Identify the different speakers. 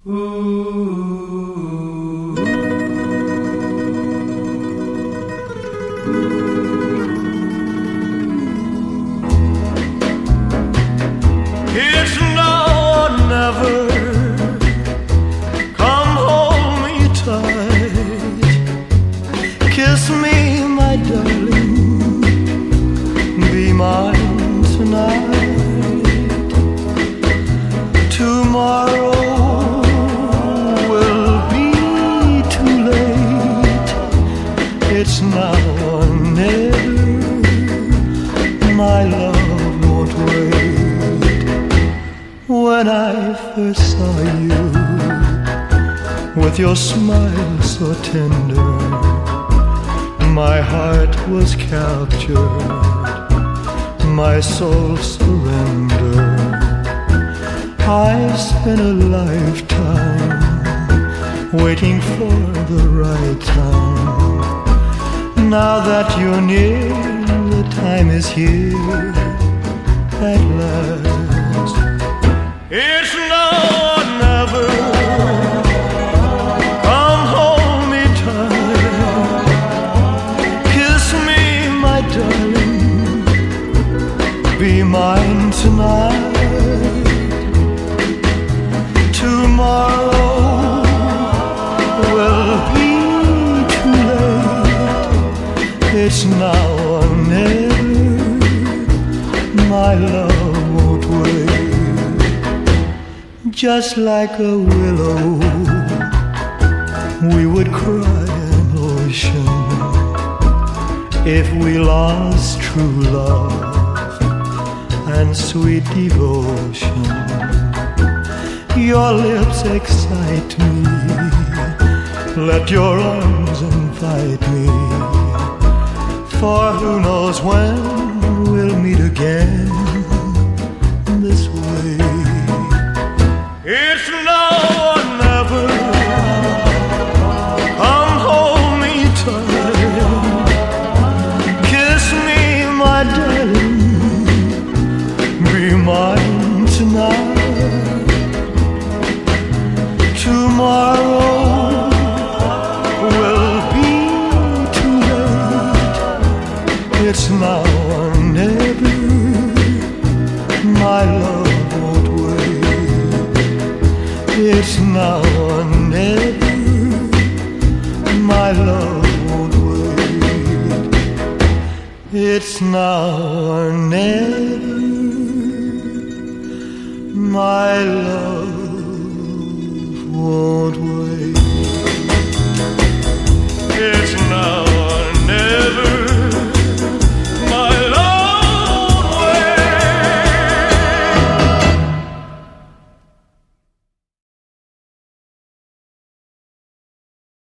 Speaker 1: It's now or never. Come hold me tight. Kiss me, my darling. Be mine tonight. Tomorrow will be too late. It's now or never. My love won't wait. When I first saw you, with your smile so tender, my heart was captured, my soul surrendered. I spent a lifetime waiting for the right time. Now that you're near, the time is here at last. It's now or never. Come hold me tight. Kiss me, my darling. Be mine tonight. Tomorrow will be too late. It's now or never. My love won't wait. Just like a willow, we would cry an ocean if we lost true love and sweet devotion. Your lips excite me. Let your arms invite me. For who knows when we'll meet again this way. It's now or never. Come hold me tight. Kiss me, my darling. Be mine tonight. Tomorrow will be too late. It's now or never. My love won't wait. It's now or never. My love won't wait. It's now or never. My love won't wait.